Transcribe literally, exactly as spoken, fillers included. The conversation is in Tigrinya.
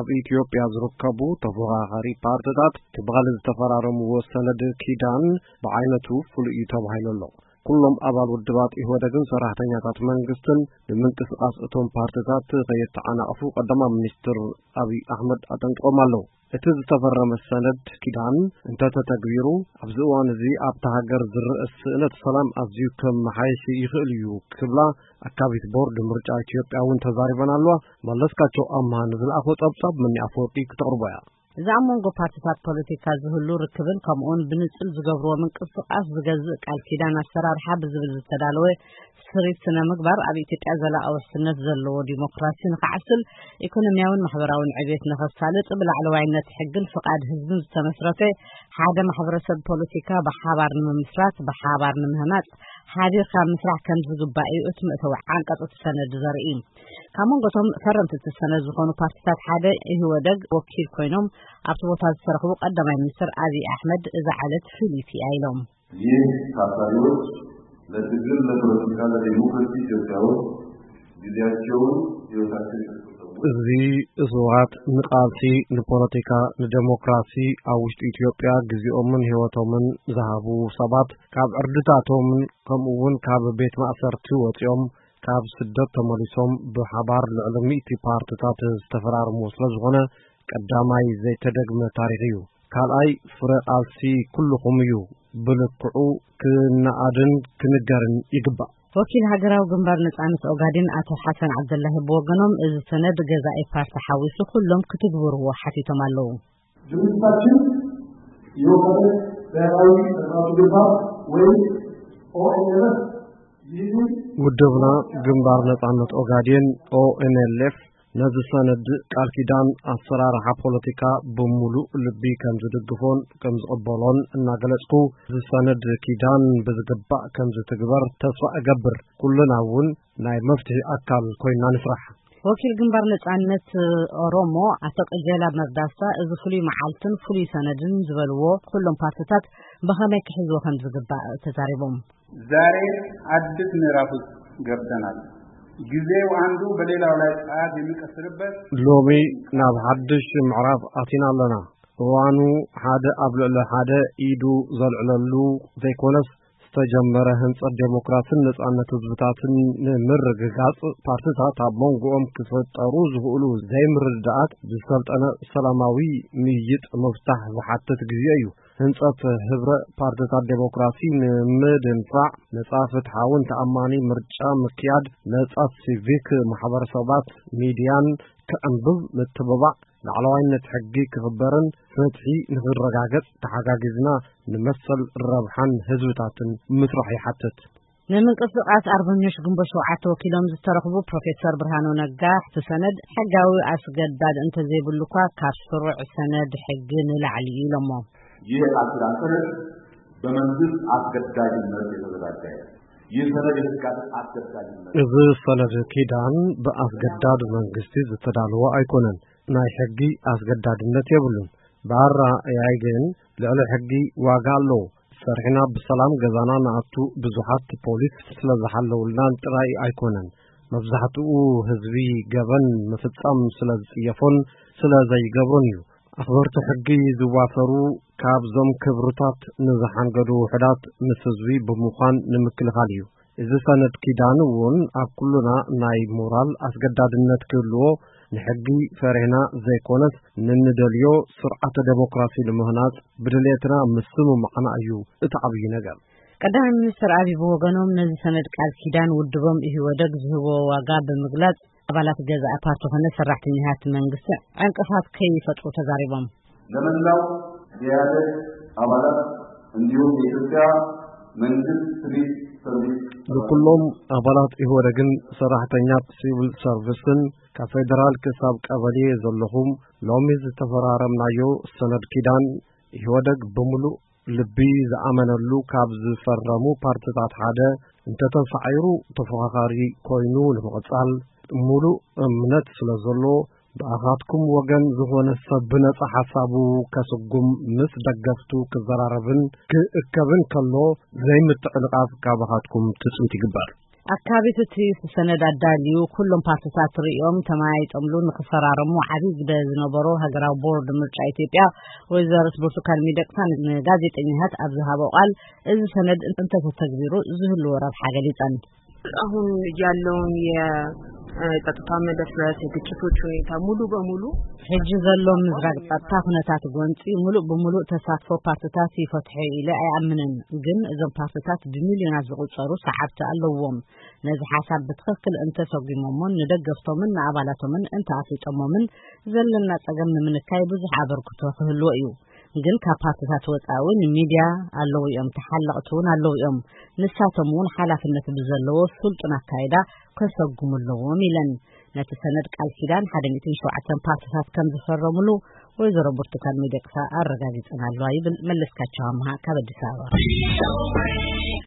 ኣብ ኢትዮጵያ ዝርከቡ ተፎካካሪ ፓርቲታት ትብጋል ዝተፈራረምዎ ሰነድ ኪዳን ብዓይነቱ ፍሉይ ተባሂሉ ኣሎ። ኩሎም ኣባል ውድባት ኢህወደግን ሰራሕተኛታት መንግስትን ንምንቅስቃስ እቶም ፓርቲታት ከየተዓናቅፉ ቀዳማይ ሚኒስትር አብይ አሕመድ አጠንቅቆም ኣለዉ። እቲ ዝተፈረመ ሰነድ ኪዳን እንተተተግቢሩ ኣብዚ እዋን እዚ ኣብታ ሃገር ዝረአ ስእነት ሰላም ኣዝዩ ከመሓይሽ ይኽእል እዩ ክብላ ኣካቢት ቦርድ ምርጫ ኢትዮጵያ እውን ተዛሪበን ኣለዋ። መለስካቸው ኣምሃ ንዝለኣኾ ጸብጻብ መኒ ኣፈወርቂ ክትቕርቦ እያ። እዛ መንጎ ፓርቲታት ፖለቲካ ዝህሉ ርክብን ከምኡን ብንጽል ዝገብርዎ ምንቅስቃስ ዝገዝእ ቃል ኪዳን ኣሰራርሓ ብዝብል ዝተዳለወ ስሪት ስነ ምግባር ኣብ ኢትዮጵያ ዘላቒ ውሕስነት ዘለዎ ዲሞክራሲ ንኽዓስል ኢኮኖሚያውን ማሕበራውን ዕብየት ንኸሳልጥ ብላዕለዋይነት ሕግን ፍቃድ ህዝብን ዝተመስረተ ሓደ ማሕበረሰብ ፖለቲካ ብሓባር ንምምስራት ብሓባር ንምህናጽ ሓቢርካ ምስራሕ ከም ዝግባእ እዩ እቲ ምእተዊ ዓንቀጽ ሰነድ ዘርኢ። ካብ መንጎቶም ፈረምቲ ሰነድ ዝኾኑ ፓርቲታት ሓደ ኢህወደግ ወኪል ኮይኖም ኣብቲ ቦታ ዝተረኽቡ ቀዳማይ ሚኒስትር አብይ አሕመድ እዛ ዓለት ፍልይቲ ኢሎም ይህ ታሳሪዎች ለትግል ለፖለቲካ ለዲሞክራሲ ኢትዮጵያ ውስጥ ጊዜያቸውን ህይወታቸውን እዚ እጽዋት ንቃልሲ ንፖለቲካ ንዲሞክራሲ ኣብ ውሽጢ ኢትዮጵያ ግዚኦምን ህይወቶምን ዝሃቡ ሰባት ካብ ዕርድታቶምን ከምኡውን ካብ ቤት ማእሰርቲ ወፂኦም ካብ ስደት ተመሊሶም ብሓባር ልዕሊ ሚእቲ ፓርቲታት ዝተፈራረሙ ስለዝኾነ ቀዳማይ ዘይተደግመ ታሪኽ እዩ። ካልኣይ ፍረ ቃልሲ ኩልኹም እዩ ብልክዑ ክነኣድን ክንገርን ይግባእ። ወኪል ሃገራዊ ግንባር ነጻነት ኦጋዴን አቶ ሐሰን ዓብደላሂ በወገኖም እዚ ሰነድ ገዛኢ ፓርቲ ሓዊሱ ኩሎም ክትግብርዎ ሓቲቶም ኣለዉ። ድርጅታችን የወከለ ብሔራዊ ነጻነት ግንባር ወይ ኦኤንኤልኤፍ ውድብና ግንባር ነጻነት ኦጋዴን ኦኤንኤልኤፍ ነዚ ሰነድ ቃል ኪዳን ኣሰራርሓ ፖለቲካ ብሙሉእ ልቢ ከም ዝድግፎን ከም ዝቕበሎን እናገለጽኩ እዚ ሰነድ ኪዳን ብዝግባእ ከም ዝትግበር ተስፋ እገብር። ኩልና እውን ናይ መፍትሒ ኣካል ኮይና ንስራሕ። ወኪል ግንባር ነጻነት ኦሮሞ አቶ ቀጀላ መርዳሳ እዚ ፍሉይ መዓልትን ፍሉይ ሰነድን ዝበልዎ ኩሎም ፓርቲታት በኸመይ ክሕዝዎ ከም ዝግባእ ተዛሪቦም ዛሬ አዲስ ምዕራፍ ገብተናል። ጊዜው አንዱ በሌላው ላይ ጻፍ የሚቀስርበት ሎሚ ናብ ሓድሽ ምዕራፍ አቲና ኣለና። እዋኑ ሓደ ኣብ ልዕሊ ሓደ ኢዱ ዘልዕለሉ ዘይኮነስ ዝተጀመረ ህንጸት ዴሞክራሲን ነጻነት ህዝብታትን ንምርግጋጽ ፓርቲታት ኣብ መንጎኦም ክፈጠሩ ዝኽእሉ ዘይምርድዳኣት ዝሰልጠነ ሰላማዊ ምይይጥ መፍታሕ ዝሓትት ግዜ እዩ። ህንጸት ህብረ ፓርቲታት ዴሞክራሲ ንምድንፋዕ ነጻ ፍትሓውን ተኣማኒ ምርጫ ምክያድ ነጻ ሲቪክ ማሕበረሰባት ሚድያን ከእንብብ ምትብባዕ ላዕለዋይነት ሕጊ ክኽበርን ፍትሒ ንኽረጋገጽ ተሓጋጊዝና ንመሰል ረብሓን ህዝብታትን ምስራሕ ይሓትት። ንምንቅስቃስ አርበኞች ግንቦት ሸውዓተ ወኪሎም ዝተረኽቡ ፕሮፌሰር ብርሃኑ ነጋ ሰነድ ሕጋዊ አስገዳድ እንተዘይብሉኳ ካብ ስሩዕ ሰነድ ሕጊ ንላዕሊ ኢሎሞ ይህ ቃል ሰነድ በመንግስት አስገዳጅነት የተዘጋጀ ይህ ሰነድ የሕጋዊ አስገዳጅነት እዚ ሰነድ ኪዳን በአስገዳድ መንግስቲ ዝተዳለወ ኣይኮነን። ናይ ሕጊ አስገዳድነት የብሉን። ባራ ያይ ግን ልዕሊ ሕጊ ዋጋ ኣለዎ። ሰርሕና ብሰላም ገዛና ንኣቱ ብዙሓት ፖሊስ ስለዝሓለውልናን ጥራይ ኣይኮነን። መብዛሕትኡ ህዝቢ ገበን ምፍጻም ስለዝጽየፎን ስለዘይገብሮን እዩ። ኣኽበርቲ ሕጊ ዝዋፈሩ ካብዞም ክብርታት ንዝሓንገዱ ውሕዳት ምስ ህዝቢ ብምዃን ንምክልኻል እዩ። እዚ ሰነድ ኪዳን እውን ኣብ ኩሉና ናይ ሞራል አስገዳድነት ክህልዎ ንሕጊ ፈሪሕና ዘይኮነስ ንንደልዮ ስርዓተ ዴሞክራሲ ንምህናጽ ብድሌትና ምስሙ ማዕና እዩ እቲ ዓብዪ ነገር። ቀዳማይ ሚኒስትር አብይ በወገኖም ነዚ ሰነድ ቃል ኪዳን ውድቦም ኢህወደግ ዝህቦ ዋጋ ብምግላጽ አባላት ገዛኢ ፓርቲ ሆነ ሰራሕተኛታት መንግስት ዕንቅፋት ከይፈጥሩ ተዛሪቦም ለመላው የኢህአዴግ አባላት እንዲሁም የኢትዮጵያ መንግስት ሲቪል ሰርቪስ ለኩሎም አባላት ኢህወደግን ሰራሕተኛት ሲቪል ሰርቪስን ከፌደራል ክሳብ ቀበሌ ዘለኹም ሎሚ ዝተፈራረምናዮ ሰነድ ኪዳን ኢህወደግ በሙሉእ ልቢ ዝኣመነሉ ካብ ዝፈረሙ ፓርቲታት ሓደ እንተተሳዒሩ ተፎካካሪ ኮይኑ ንምቕጻል ሙሉእ እምነት ስለዘሎ ብኣኻትኩም ወገን ዝኾነ ሰብ ብነጻ ሓሳቡ ከስጉም ምስ ደገፍቱ ክዘራረብን ክእከብን ከሎ ዘይምትዕልቃፍ ካብ ኣኻትኩም ትጽምት ይግበር። አካባቢቱ ሰነድ አዳልዩ ሁሉም ፓርቲታት ሪኦም ተማይጠምሉን ከፈራረሙ ዓቢይ በዝነበሮ ሀገራዊ ቦርድ ምርጫ ኢትዮጵያ ወይዘሮ ብርቱካን ሚደቅሳን ጋዜጠኛት አብዛሃበው ቃል እዚ ሰነድ እንተተግቢሩ ዝህሉ ወራብ ሐገሊጣን አሁን ያለውን የጸጥታ መደፍረስ የግጭቶች ሁኔታ ሙሉ በሙሉ ሕጂ ዘሎ ምዝራቅ ጸጥታ ሁኔታት ጎንፂ ሙሉ በሙሉ ተሳትፎ ፓርቲታት ይፈትሑ ኢለ አያምንን ግን እዞም ፓርቲታት በሚሊዮናት ዝቁጸሩ ሰዓብቲ ኣለዎም ነዚ ሓሳብ በትክክል እንተ ሰጉሞምን ንደገፍቶምን አባላቶምን እንተ አፍጠሞምን ዘለና ጸገም ንምንካይ ብዙሕ አበርክቶ ክህልዎ እዩ ግን ካፓርቲታት ወጣውን ሚዲያ አለው እዮም ተሐለቅቱን አለው እዮም ንሳተሙን ሐላፍነት ብዘለው ስልጡን አካይዳ ከሰጉሙለዎም ኢለን ነቲ ሰነድ ቃል ኪዳን ሓደ መቶ ሰባተ ፓርቲታት ከም ዝፈረሙሉ ወይዘሮ ብርቱካን ሚደቅሳ አረጋግጠናል ይብል መለስካቸው አምሃ ከአዲስ አበባ